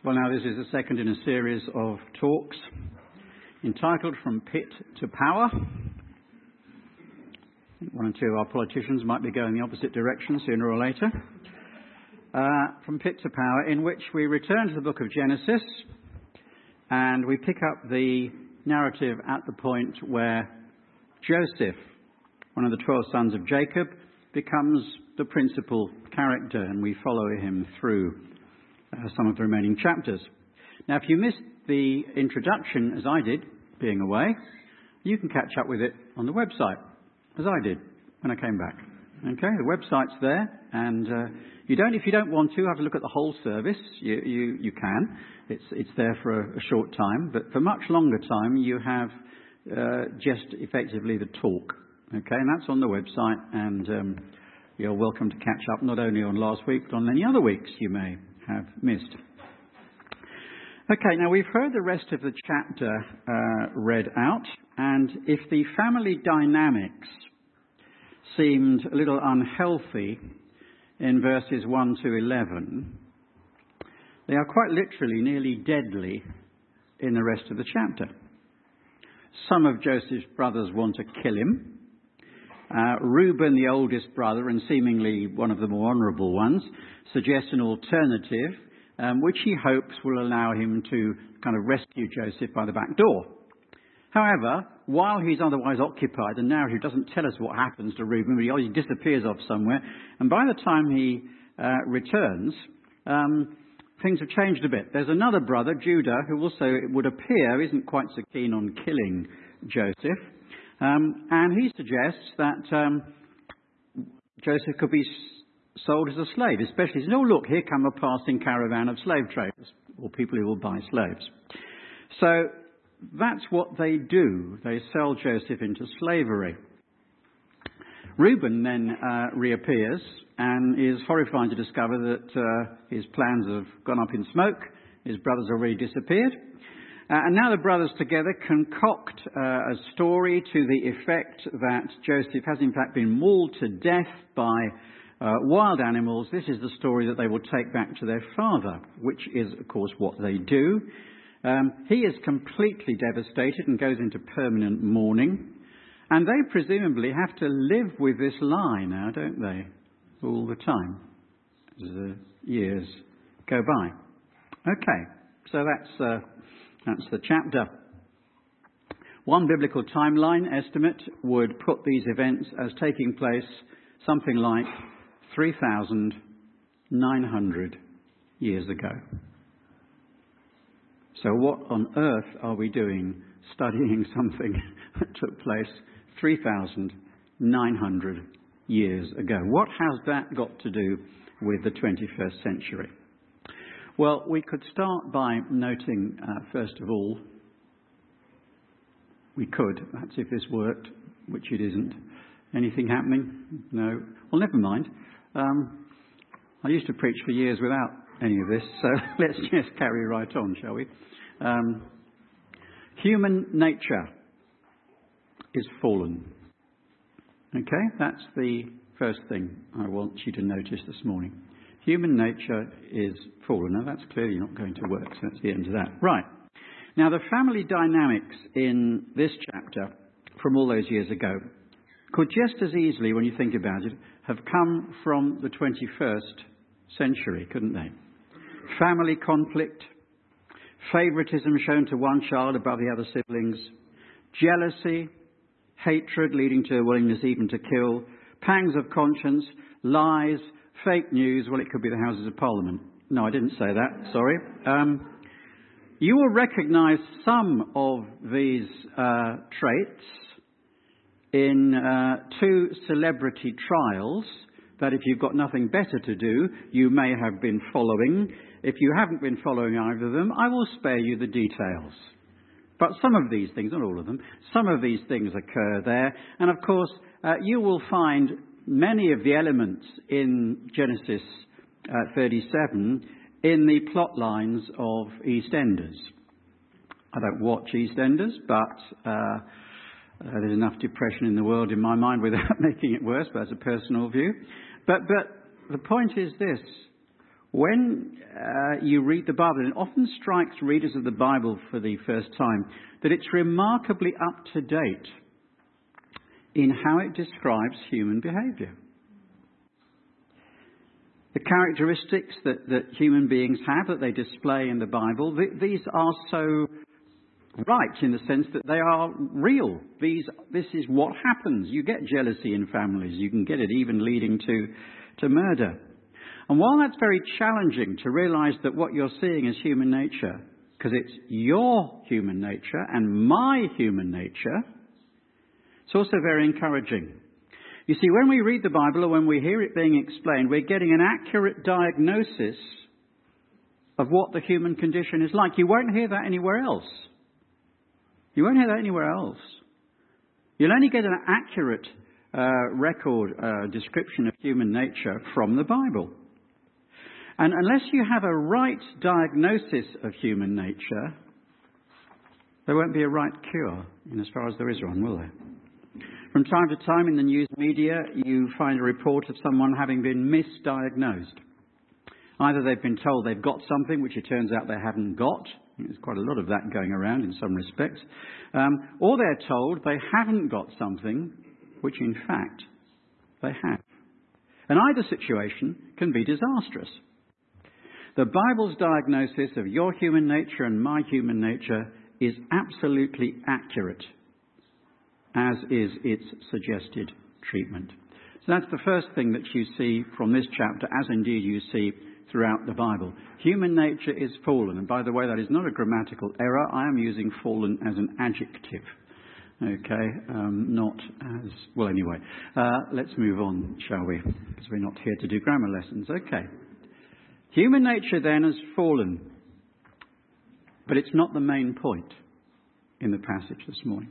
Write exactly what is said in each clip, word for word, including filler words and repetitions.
Well, now this is the second in a series of talks entitled From Pit to Power. One or two of our politicians might be going the opposite direction sooner or later. Uh, from Pit to Power, in which we return to the book of Genesis and we pick up the narrative at the point where Joseph, one of the twelve sons of Jacob, becomes the principal character, and we follow him through Uh, some of the remaining chapters. Now, if you missed the introduction, as I did, being away, you can catch up with it on the website, as I did when I came back. Okay, the website's there, and uh, you don't, if you don't want to, have a look at the whole service. You you, you can. It's it's there for a, a short time, but for much longer time, you have uh, just effectively the talk. Okay, and that's on the website, and um, you're welcome to catch up not only on last week, but on any other weeks you may have missed. Okay, now we've heard the rest of the chapter uh, read out, and if the family dynamics seemed a little unhealthy in verses one to eleven, they are quite literally nearly deadly in the rest of the chapter. Some of Joseph's brothers want to kill him. Uh, Reuben, the oldest brother, and seemingly one of the more honourable ones, suggests an alternative, um, which he hopes will allow him to kind of rescue Joseph by the back door. However, while he's otherwise occupied, the narrative doesn't tell us what happens to Reuben, but he disappears off somewhere, and by the time he uh, returns, um, things have changed a bit. There's another brother, Judah, who also, it would appear, isn't quite so keen on killing Joseph. Um, and he suggests that um, Joseph could be s- sold as a slave, especially, he says, oh, look, here come a passing caravan of slave traders, or people who will buy slaves. So that's what they do. They sell Joseph into slavery. Reuben then uh, reappears and is horrified to discover that uh, his plans have gone up in smoke. His brothers already disappeared. Uh, and now the brothers together concoct uh, a story to the effect that Joseph has in fact been mauled to death by uh, wild animals. This is the story that they will take back to their father, which is, of course, what they do. Um, he is completely devastated and goes into permanent mourning. And they presumably have to live with this lie now, don't they? All the time, as the years go by. Okay, so that's... Uh, That's the chapter. One biblical timeline estimate would put these events as taking place something like three thousand nine hundred years ago. So what on earth are we doing studying something that took place three thousand nine hundred years ago? What has that got to do with the twenty-first century? Well, we could start by noting, uh, first of all, we could, that's if this worked, which it isn't. Anything happening? No. Well, never mind. Um, I used to preach for years without any of this, so let's just carry right on, shall we? Um, human nature is fallen. Okay, that's the first thing I want you to notice this morning. Human nature is fallen. Now, that's clearly not going to work, so that's the end of that. Right. Now, the family dynamics in this chapter from all those years ago could just as easily, when you think about it, have come from the twenty-first century, couldn't they? Family conflict, favoritism shown to one child above the other siblings, jealousy, hatred leading to a willingness even to kill, pangs of conscience, lies, fake news. Well, it could be the Houses of Parliament. No, I didn't say that. Sorry. Um, you will recognise some of these uh, traits in uh, two celebrity trials that if you've got nothing better to do, you may have been following. If you haven't been following either of them, I will spare you the details. But some of these things, not all of them, some of these things occur there. And of course, uh, you will find many of the elements in Genesis uh, thirty-seven in the plot lines of EastEnders. I don't watch EastEnders, but uh, uh, there's enough depression in the world in my mind without making it worse, but that's a personal view. But, but the point is this. when uh, you read the Bible, it often strikes readers of the Bible for the first time that it's remarkably up to date in how it describes human behaviour. The characteristics that, that human beings have, that they display in the Bible, th- these are so right in the sense that they are real. These, this is what happens. You get jealousy in families. You can get it even leading to, to murder. And while that's very challenging to realise that what you're seeing is human nature, because it's your human nature and my human nature, it's also very encouraging. You see, when we read the Bible or when we hear it being explained, we're getting an accurate diagnosis of what the human condition is like. You won't hear that anywhere else. You won't hear that anywhere else. You'll only get an accurate uh, record, uh, description of human nature from the Bible. And unless you have a right diagnosis of human nature, there won't be a right cure, in as far as there is one, will there? From time to time in the news media, you find a report of someone having been misdiagnosed. Either they've been told they've got something, which it turns out they haven't got. There's quite a lot of that going around in some respects. Um, or they're told they haven't got something, which in fact they have. And either situation can be disastrous. The Bible's diagnosis of your human nature and my human nature is absolutely accurate, as is its suggested treatment. So that's the first thing that you see from this chapter, as indeed you see throughout the Bible. Human nature is fallen. And by the way, that is not a grammatical error. I am using fallen as an adjective. Okay, um, not as... Well, anyway, uh, let's move on, shall we? Because we're not here to do grammar lessons. Okay. Human nature then has fallen. But it's not the main point in the passage this morning.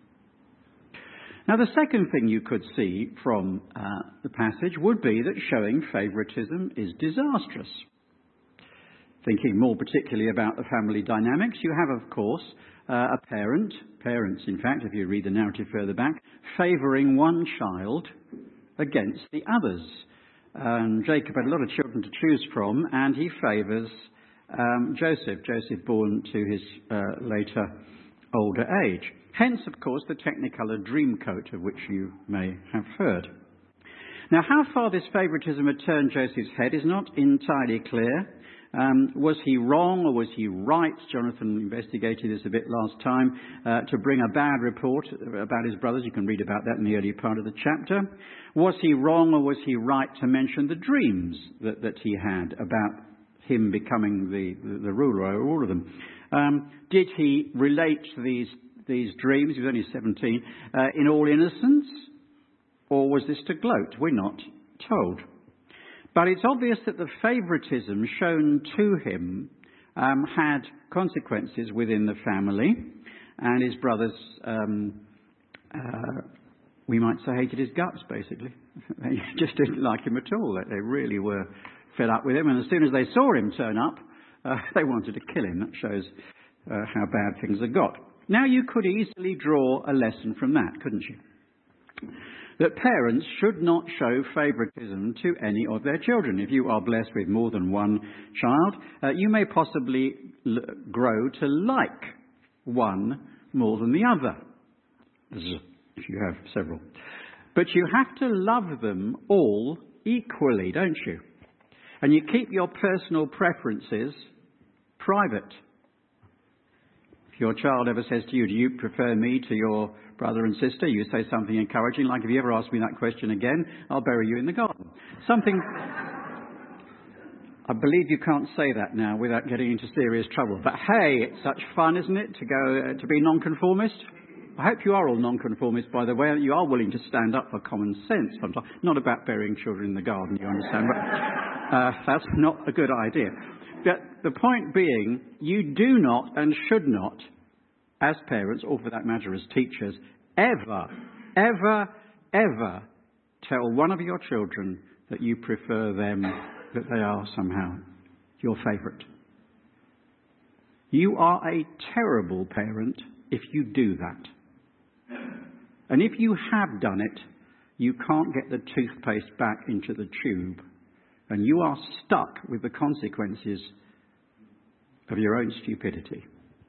Now, the second thing you could see from uh, the passage would be that showing favouritism is disastrous. Thinking more particularly about the family dynamics, you have, of course, uh, a parent, parents, in fact, if you read the narrative further back, favouring one child against the others. Um, Jacob had a lot of children to choose from, and he favours um, Joseph, Joseph born to his uh, later older age. Hence, of course, the Technicolor Dreamcoat, of which you may have heard. Now, how far this favouritism had turned Joseph's head is not entirely clear. Um, was he wrong or was he right? Jonathan investigated this a bit last time, uh, to bring a bad report about his brothers. You can read about that in the early part of the chapter. Was he wrong or was he right to mention the dreams that, that he had about him becoming the, the, the ruler over all of them? Um, did he relate these these dreams, he was only seventeen, uh, in all innocence? Or was this to gloat? We're not told. But it's obvious that the favouritism shown to him um, had consequences within the family, and his brothers, um, uh, we might say, hated his guts, basically. They just didn't like him at all. They really were fed up with him, and as soon as they saw him turn up, uh, they wanted to kill him. That shows uh, how bad things had got. Now, you could easily draw a lesson from that, couldn't you? That parents should not show favouritism to any of their children. If you are blessed with more than one child, uh, you may possibly l- grow to like one more than the other, if you have several. But you have to love them all equally, don't you? And you keep your personal preferences private. If your child ever says to you, do you prefer me to your brother and sister? You say something encouraging, like, if you ever ask me that question again, I'll bury you in the garden. Something... I believe you can't say that now without getting into serious trouble. But hey, it's such fun, isn't it, to go uh, to be nonconformist? I hope you are all nonconformists, by the way. You are willing to stand up for common sense sometimes. Not about burying children in the garden, you understand. But uh, that's not a good idea. But the point being, you do not and should not, as parents, or for that matter as teachers, ever, ever, ever tell one of your children that you prefer them, that they are somehow your favourite. You are a terrible parent if you do that. And if you have done it, you can't get the toothpaste back into the tube And you are stuck with the consequences of your own stupidity.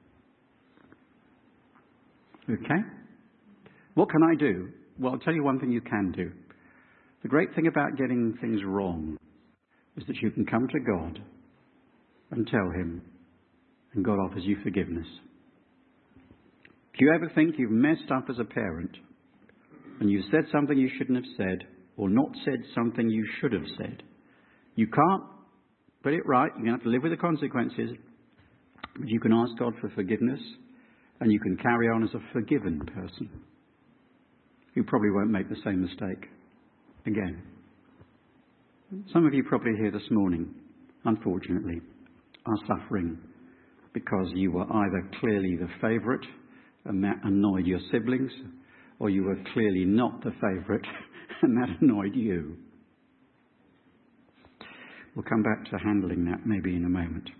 Okay? What can I do? Well, I'll tell you one thing you can do. The great thing about getting things wrong is that you can come to God and tell him, and God offers you forgiveness. If you ever think you've messed up as a parent, and you've said something you shouldn't have said, or not said something you should have said, you can't put it right. You're going to have to live with the consequences. But you can ask God for forgiveness, and you can carry on as a forgiven person. You probably won't make the same mistake again. Some of you probably here this morning, unfortunately, are suffering because you were either clearly the favourite and that annoyed your siblings, or you were clearly not the favourite and that annoyed you. We'll come back to handling that maybe in a moment.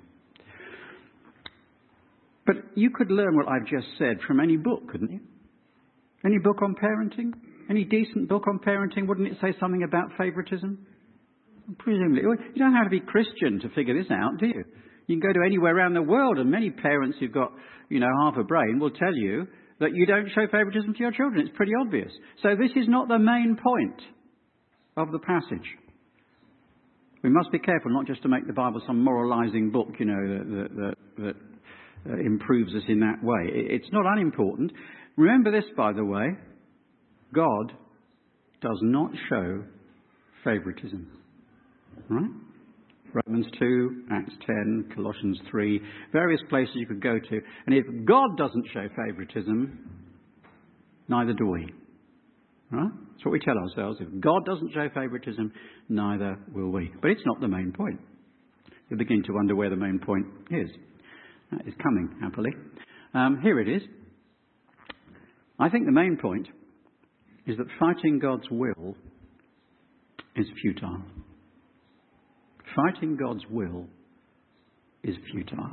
But you could learn what I've just said from any book, couldn't you? Any book on parenting? Any decent book on parenting? Wouldn't it say something about favouritism? Presumably. You don't have to be Christian to figure this out, do you? You can go to anywhere around the world, and many parents who've got, you know, half a brain will tell you that you don't show favouritism to your children. It's pretty obvious. So this is not the main point of the passage. We must be careful not just to make the Bible some moralising book, you know, that, that, that uh, improves us in that way. It's not unimportant. Remember this, by the way. God does not show favouritism. Right? Romans two, Acts ten, Colossians three, various places you could go to. And if God doesn't show favouritism, neither do we. Right? That's what we tell ourselves. If God doesn't show favouritism, neither will we. But it's not the main point. You begin to wonder where the main point is. That is coming, happily. Um, here it is. I think the main point is that fighting God's will is futile. Fighting God's will is futile.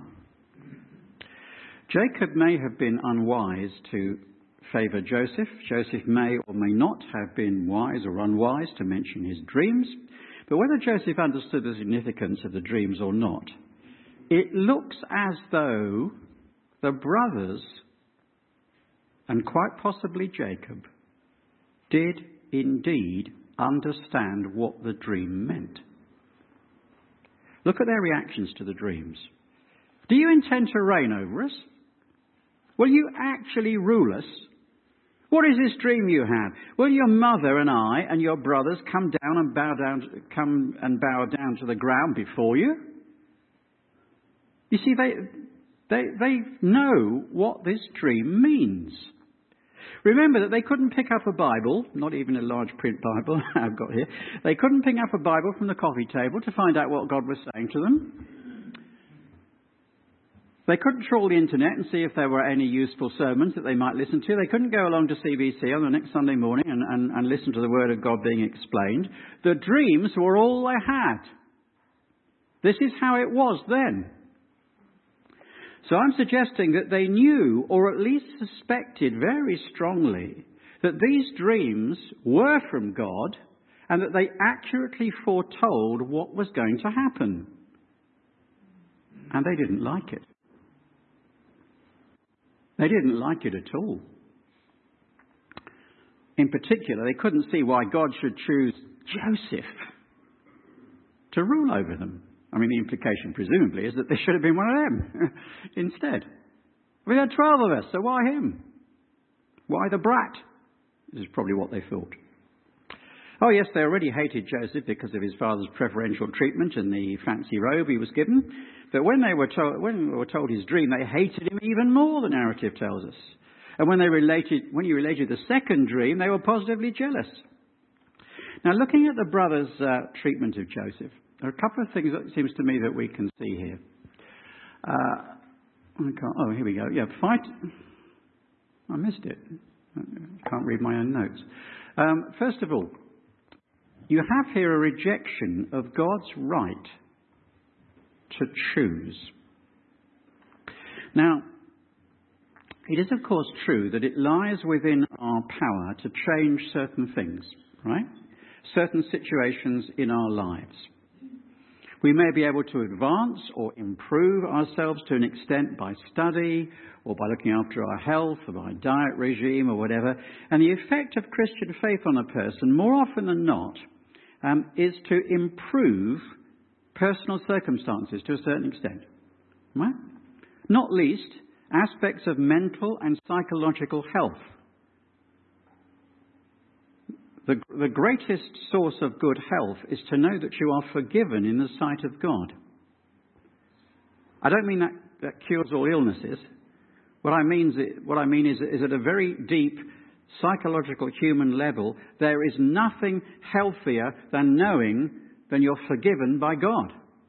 Jacob may have been unwise to favour Joseph. Joseph may or may not have been wise or unwise to mention his dreams. But whether Joseph understood the significance of the dreams or not, it looks as though the brothers, and quite possibly Jacob, did indeed understand what the dream meant. Look at their reactions to the dreams. Do you intend to reign over us? Will you actually rule us? What is this dream you have? Will your mother and I and your brothers come down and bow down, come and bow down to the ground before you? You see, they, they, they know what this dream means. Remember that they couldn't pick up a Bible, not even a large print Bible I've got here. They couldn't pick up a Bible from the coffee table to find out what God was saying to them. They couldn't trawl the internet and see if there were any useful sermons that they might listen to. They couldn't go along to C B C on the next Sunday morning and, and, and listen to the Word of God being explained. The dreams were all they had. This is how it was then. So I'm suggesting that they knew, or at least suspected very strongly, that these dreams were from God and that they accurately foretold what was going to happen. And they didn't like it. They didn't like it at all. In particular, they couldn't see why God should choose Joseph to rule over them. I mean, the implication, presumably, is that there should have been one of them instead. We had twelve of us, so why him? Why the brat? This is probably what they thought. Oh, yes, they already hated Joseph because of his father's preferential treatment and the fancy robe he was given. But when they were told, when they were told his dream, they hated him even more, the narrative tells us. And when they related, when he related the second dream, they were positively jealous. Now, looking at the brothers' uh, treatment of Joseph, there are a couple of things that it seems to me that we can see here. Uh, I can't, oh, here we go. Yeah, fight. I missed it. I can't read my own notes. Um, first of all, you have here a rejection of God's right to choose. Now, it is of course true that it lies within our power to change certain things, right? Certain situations in our lives. We may be able to advance or improve ourselves to an extent by study or by looking after our health or by diet regime or whatever. And the effect of Christian faith on a person, more often than not, um, is to improve personal circumstances to a certain extent. Right? Not least, aspects of mental and psychological health. The, the greatest source of good health is to know that you are forgiven in the sight of God. I don't mean that, that cures all illnesses. What I mean is, what I mean is, is at a very deep psychological human level, there is nothing healthier than knowing that you're forgiven by God.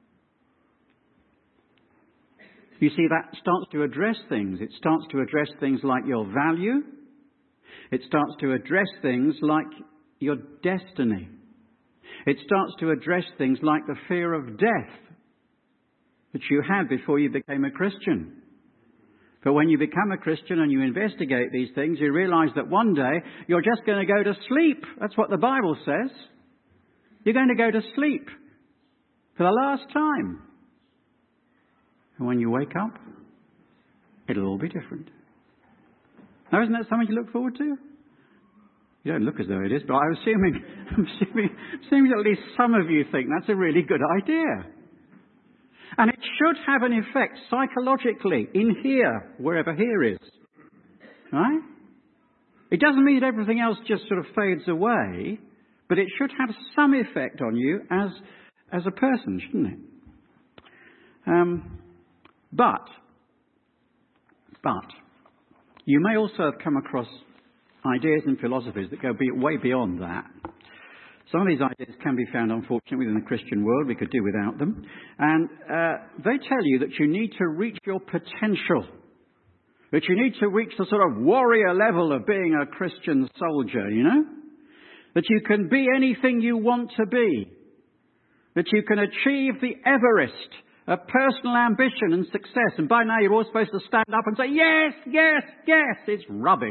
You see, that starts to address things. It starts to address things like your value. It starts to address things like your destiny. It starts to address things like the fear of death that you had before you became a Christian. But when you become a Christian and you investigate these things, you realize that one day you're just going to go to sleep. That's what the Bible says. You're going to go to sleep for the last time. And when you wake up, it'll all be different. Now, isn't that something you look forward to? You don't look as though it is, but I'm assuming, I'm assuming, assuming at least some of you think that's a really good idea. And it should have an effect psychologically in here, wherever here is. Right? It doesn't mean that everything else just sort of fades away, but it should have some effect on you as, as a person, shouldn't it? Um, but, but, you may also have come across ideas and philosophies that go be, way beyond that. Some of these ideas can be found, unfortunately, within the Christian world. We could do without them. And uh, they tell you that you need to reach your potential, that you need to reach the sort of warrior level of being a Christian soldier, you know? That you can be anything you want to be, that you can achieve the Everest of personal ambition and success. And by now you're all supposed to stand up and say, yes, yes, yes. It's rubbish.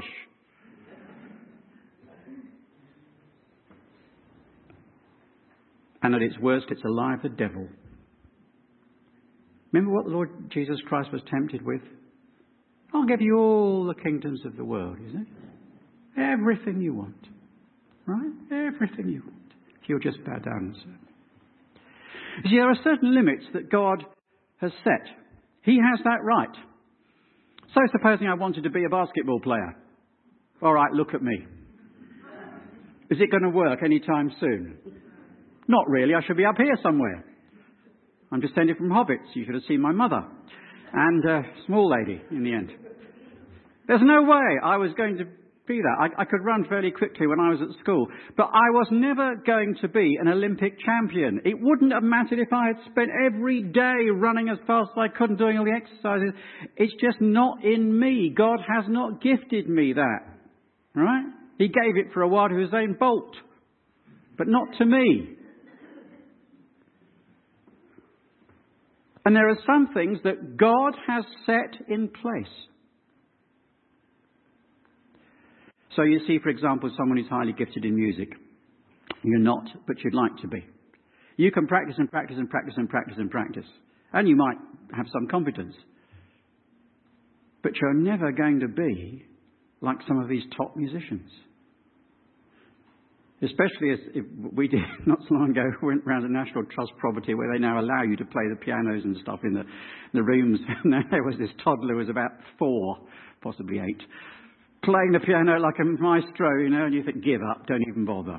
And at its worst, it's a lie of the devil. Remember what the Lord Jesus Christ was tempted with? I'll give you all the kingdoms of the world, isn't it? Everything you want. Right? Everything you want. If you'll just bow down and serve. You see, there are certain limits that God has set. He has that right. So supposing I wanted to be a basketball player. All right, look at me. Is it going to work anytime soon? Not really. I should be up here somewhere. I'm descended from hobbits. You should have seen my mother. And a small lady in the end. There's no way I was going to be that. I, I could run fairly quickly when I was at school. But I was never going to be an Olympic champion. It wouldn't have mattered if I had spent every day running as fast as I could and doing all the exercises. It's just not in me. God has not gifted me that. Right? He gave it for a while to Usain Bolt. But not to me. And there are some things that God has set in place. So you see, for example, someone who's highly gifted in music. You're not, but you'd like to be. You can practice and practice and practice and practice and practice. And you might have some competence. But you're never going to be like some of these top musicians. Especially as if we did not so long ago, we went around a National Trust property where they now allow you to play the pianos and stuff in the, the rooms. And there was this toddler who was about four, possibly eight, playing the piano like a maestro, you know, and you think, give up, don't even bother.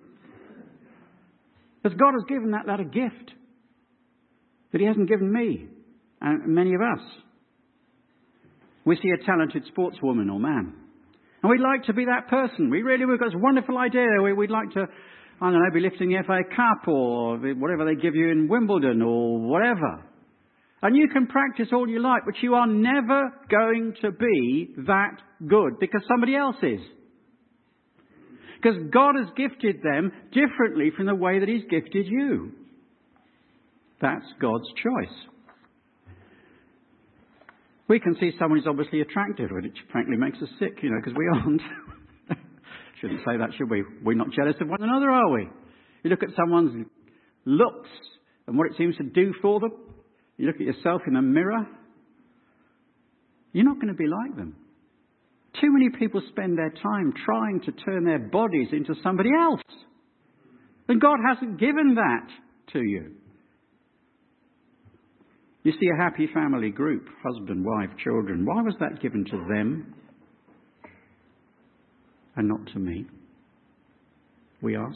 Because God has given that lad a gift that he hasn't given me and many of us. We see a talented sportswoman or man. And we'd like to be that person. We really, we've got this wonderful idea. We'd like to, I don't know, be lifting the F A Cup or whatever they give you in Wimbledon or whatever. And you can practice all you like, but you are never going to be that good because somebody else is. Because God has gifted them differently from the way that he's gifted you. That's God's choice. We can see someone who's obviously attractive, which frankly makes us sick, you know, because we aren't. Shouldn't say that, should we? We're not jealous of one another, are we? You look at someone's looks and what it seems to do for them. You look at yourself in the mirror, you're not going to be like them. Too many people spend their time trying to turn their bodies into somebody else. And God hasn't given that to you. You see a happy family group, husband, wife, children. Why was that given to them and not to me? We ask.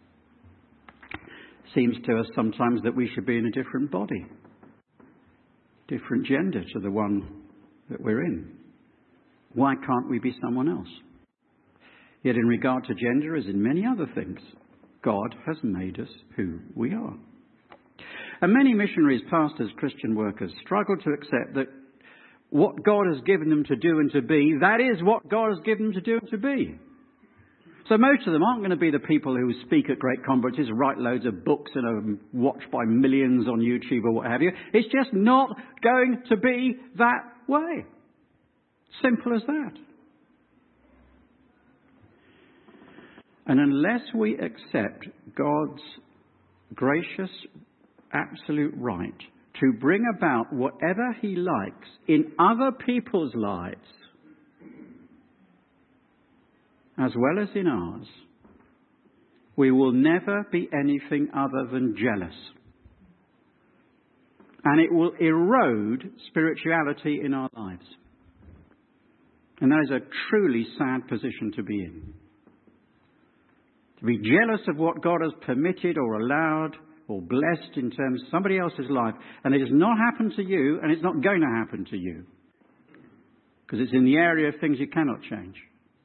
Seems to us sometimes that we should be in a different body, different gender to the one that we're in. Why can't we be someone else? Yet in regard to gender, as in many other things, God has made us who we are. And many missionaries, pastors, Christian workers struggle to accept that what God has given them to do and to be, that is what God has given them to do and to be. So most of them aren't going to be the people who speak at great conferences, write loads of books and are watched by millions on YouTube or what have you. It's just not going to be that way. Simple as that. And unless we accept God's gracious, absolute right to bring about whatever he likes in other people's lives, as well as in ours, we will never be anything other than jealous. And it will erode spirituality in our lives. And that is a truly sad position to be in. To be jealous of what God has permitted or allowed or blessed in terms of somebody else's life, and it has not happened to you, and it's not going to happen to you. Because it's in the area of things you cannot change.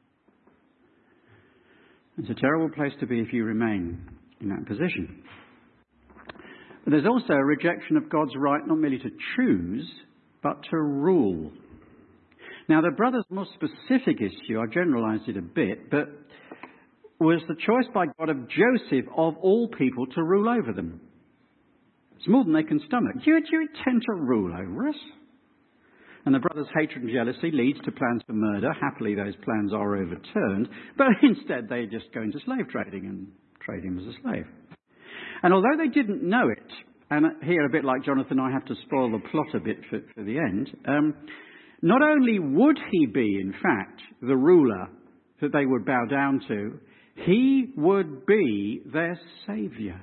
It's a terrible place to be if you remain in that position. But there's also a rejection of God's right not merely to choose, but to rule. Now, the brother's more specific issue, I generalised it a bit, but was the choice by God of Joseph, of all people, to rule over them. It's more than they can stomach. Do you, do you intend to rule over us? And the brother's hatred and jealousy leads to plans for murder. Happily, those plans are overturned. But instead, they just go into slave trading and trade him as a slave. And although they didn't know it, and here, a bit like Jonathan, I have to spoil the plot a bit for, for the end, um, not only would he be, in fact, the ruler that they would bow down to, he would be their saviour.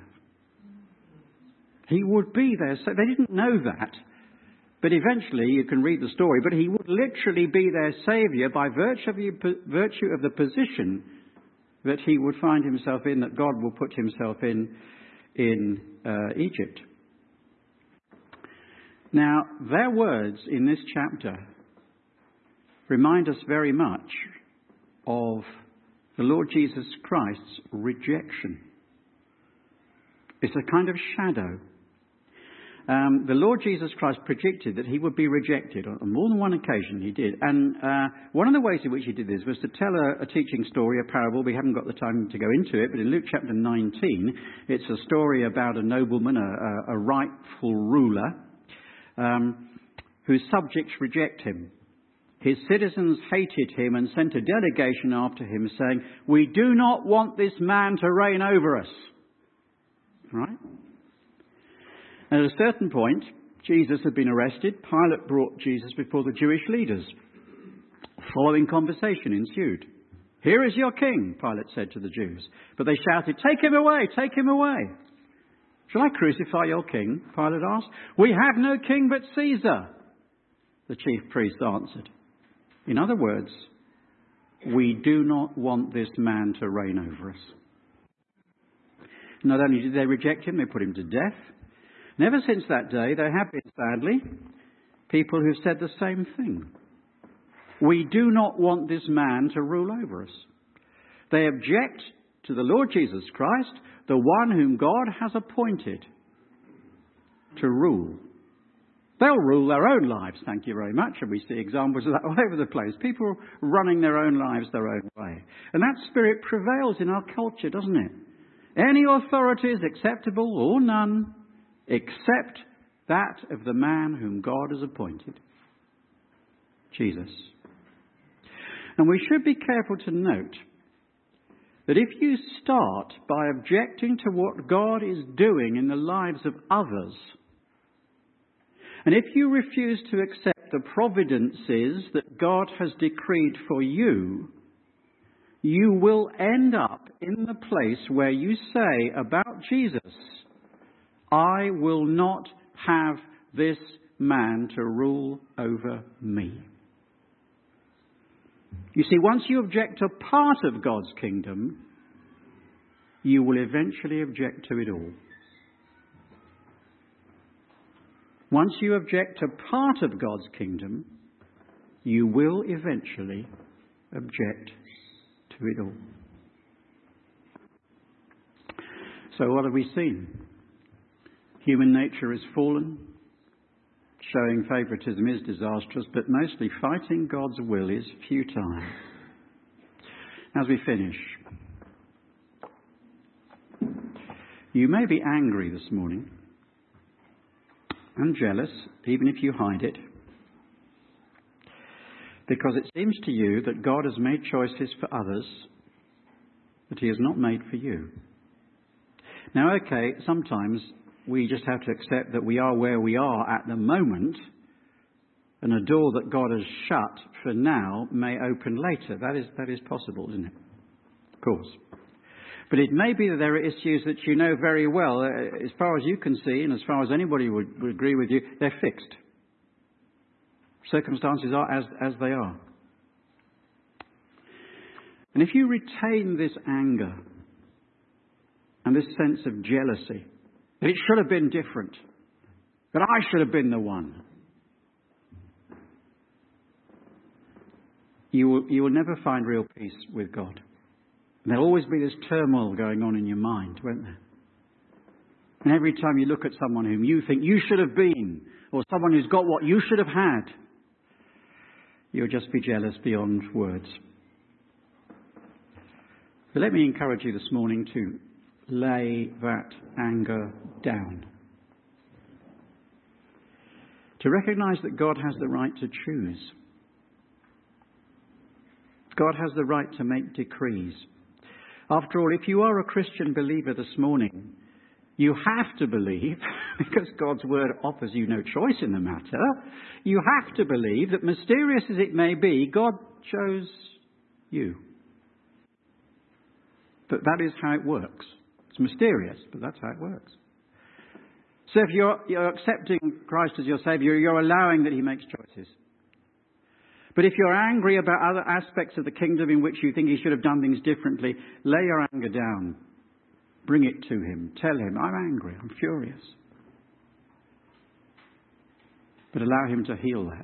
He would be their saviour. They didn't know that. But eventually, you can read the story, but he would literally be their saviour by virtue of, the, virtue of the position that he would find himself in, that God will put himself in, in uh, Egypt. Now, their words in this chapter remind us very much of the Lord Jesus Christ's rejection. It's a kind of shadow. Um, the Lord Jesus Christ predicted that he would be rejected. On more than one occasion he did. And uh, one of the ways in which he did this was to tell a, a teaching story, a parable. We haven't got the time to go into it, but in Luke chapter nineteen, it's a story about a nobleman, a, a, a rightful ruler, um, whose subjects reject him. His citizens hated him and sent a delegation after him saying, "We do not want this man to reign over us." Right? And at a certain point, Jesus had been arrested. Pilate brought Jesus before the Jewish leaders. Following conversation ensued. "Here is your king," Pilate said to the Jews. But they shouted, "Take him away, take him away." "Shall I crucify your king?" Pilate asked. "We have no king but Caesar," the chief priests answered. In other words, we do not want this man to reign over us. Not only did they reject him, they put him to death. And ever since that day, there have been, sadly, people who've said the same thing. We do not want this man to rule over us. They object to the Lord Jesus Christ, the one whom God has appointed to rule. They'll rule their own lives, thank you very much. And we see examples of that all over the place. People running their own lives their own way. And that spirit prevails in our culture, doesn't it? Any authority is acceptable or none, except that of the man whom God has appointed, Jesus. And we should be careful to note that if you start by objecting to what God is doing in the lives of others, and if you refuse to accept the providences that God has decreed for you, you will end up in the place where you say about Jesus, I will not have this man to rule over me. You see, once you object to part of God's kingdom, you will eventually object to it all. Once you object to part of God's kingdom, you will eventually object to it all. So what have we seen? Human nature is fallen. Showing favouritism is disastrous, but mostly fighting God's will is futile. As we finish, you may be angry this morning and jealous, even if you hide it, because it seems to you that God has made choices for others that he has not made for you. Now, okay, sometimes we just have to accept that we are where we are at the moment, and a door that God has shut for now may open later. That is, that is possible, isn't it? Of course. But it may be that there are issues that you know very well, uh, as far as you can see, and as far as anybody would, would agree with you, they're fixed. Circumstances are as, as they are. And if you retain this anger and this sense of jealousy, that it should have been different, that I should have been the one, you will, you will never find real peace with God. And there'll always be this turmoil going on in your mind, won't there? And every time you look at someone whom you think you should have been, or someone who's got what you should have had, you'll just be jealous beyond words. But let me encourage you this morning to lay that anger down. To recognise that God has the right to choose. God has the right to make decrees. After all, if you are a Christian believer this morning, you have to believe, because God's word offers you no choice in the matter, you have to believe that, mysterious as it may be, God chose you. But that is how it works. It's mysterious, but that's how it works. So if you're, you're accepting Christ as your Saviour, you're allowing that he makes choices. But if you're angry about other aspects of the kingdom in which you think he should have done things differently, lay your anger down. Bring it to him. Tell him, I'm angry, I'm furious. But allow him to heal that.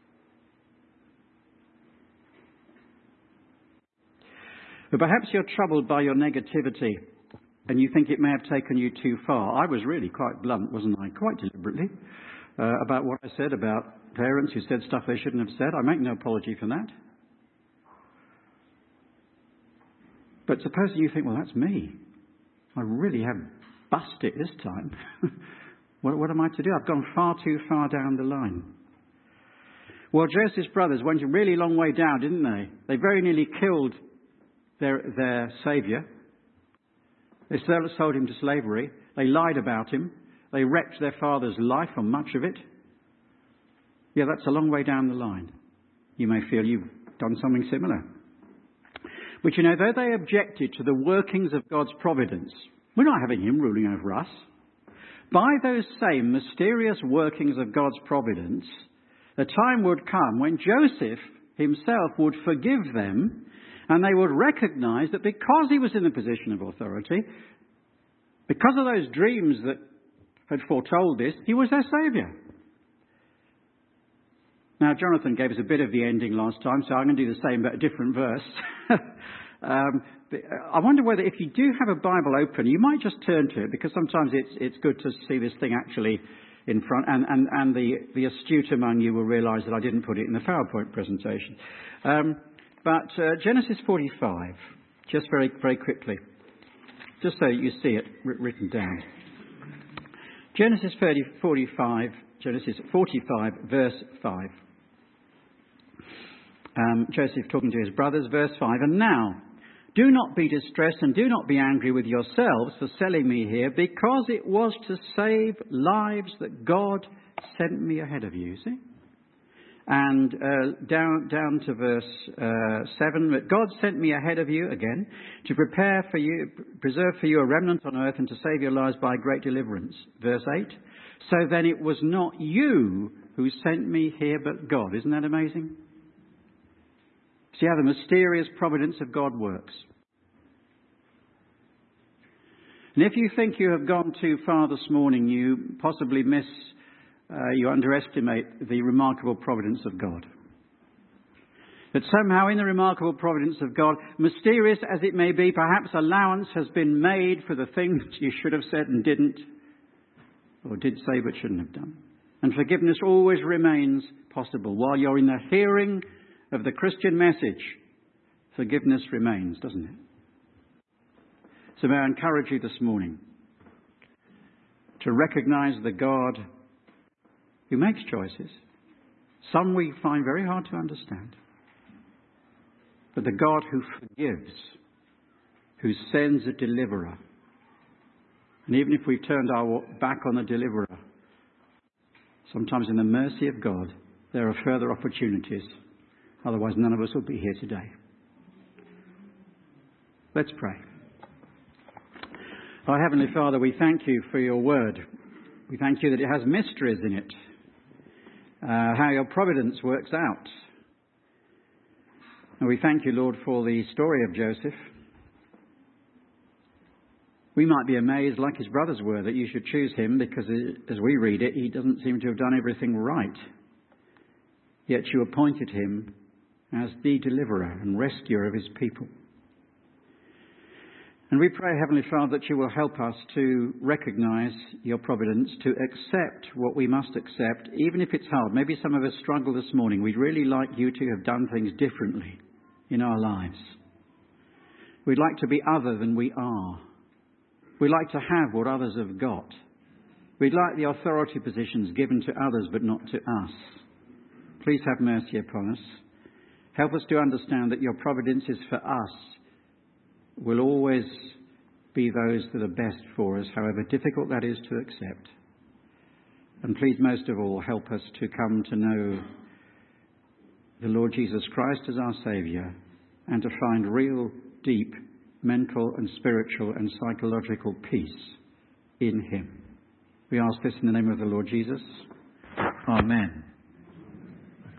But perhaps you're troubled by your negativity and you think it may have taken you too far. I was really quite blunt, wasn't I? Quite deliberately uh, about what I said about parents who said stuff they shouldn't have said. I make no apology for that. But suppose you think, well, that's me. I really have busted this time. what, what am I to do? I've gone far too far down the line. Well, Joseph's brothers went a really long way down, didn't they? They very nearly killed their, their saviour. They sold him to slavery. They lied about him. They wrecked their father's life, or much of it. Yeah, that's a long way down the line. You may feel you've done something similar. But you know, though they objected to the workings of God's providence, we're not having him ruling over us. By those same mysterious workings of God's providence, a time would come when Joseph himself would forgive them, and they would recognise that because he was in a position of authority, because of those dreams that had foretold this, he was their saviour. Now, Jonathan gave us a bit of the ending last time, so I'm going to do the same, but a different verse. um, I wonder whether, if you do have a Bible open, you might just turn to it, because sometimes it's it's good to see this thing actually in front, and, and, and the, the astute among you will realise that I didn't put it in the PowerPoint presentation. Um, but uh, Genesis forty-five, just very, very quickly, just so you see it written down. Genesis forty-five, Genesis forty-five, verse five. Um, Joseph talking to his brothers, verse five. And now, Do not be distressed and do not be angry with yourselves for selling me here, because it was to save lives that God sent me ahead of you. See? And uh, down down to verse uh, seven, but God sent me ahead of you, again, to prepare for you, preserve for you a remnant on earth and to save your lives by great deliverance. Verse eight, so then it was not you who sent me here, but God. Isn't that amazing? See how the mysterious providence of God works. And if you think you have gone too far this morning, you possibly miss, uh, you underestimate the remarkable providence of God. That somehow in the remarkable providence of God, mysterious as it may be, perhaps allowance has been made for the things you should have said and didn't, or did say but shouldn't have done. And forgiveness always remains possible. While you're in the hearing of the Christian message, forgiveness remains, doesn't it? So may I encourage you this morning to recognize the God who makes choices. Some we find very hard to understand. But the God who forgives, who sends a deliverer. And even if we've turned our back on the deliverer, sometimes in the mercy of God, there are further opportunities. Otherwise, none of us will be here today. Let's pray. Our Heavenly Father, we thank you for your word. We thank you that it has mysteries in it. Uh, how your providence works out. And we thank you, Lord, for the story of Joseph. We might be amazed, like his brothers were, that you should choose him because, as we read it, he doesn't seem to have done everything right. Yet you appointed him as the deliverer and rescuer of his people. And we pray, Heavenly Father, that you will help us to recognize your providence, to accept what we must accept, even if it's hard. Maybe some of us struggle this morning. We'd really like you to have done things differently in our lives. We'd like to be other than we are. We'd like to have what others have got. We'd like the authority positions given to others but not to us. Please have mercy upon us. Help us to understand that your providence is for us, will always be those that are best for us, however difficult that is to accept. And please, most of all, help us to come to know the Lord Jesus Christ as our Saviour and to find real, deep, mental and spiritual and psychological peace in him. We ask this in the name of the Lord Jesus. Amen.